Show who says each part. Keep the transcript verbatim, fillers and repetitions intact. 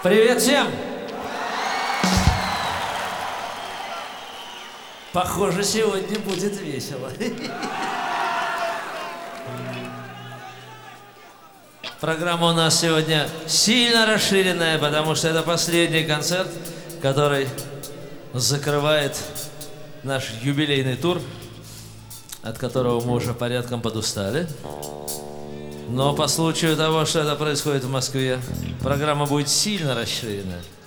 Speaker 1: Привет всем! Похоже, сегодня будет весело. Программа у нас сегодня сильно расширенная, потому что это последний концерт, который закрывает наш юбилейный тур, от которого мы уже порядком подустали. Но по случаю того, что это происходит в Москве, программа будет сильно расширенная.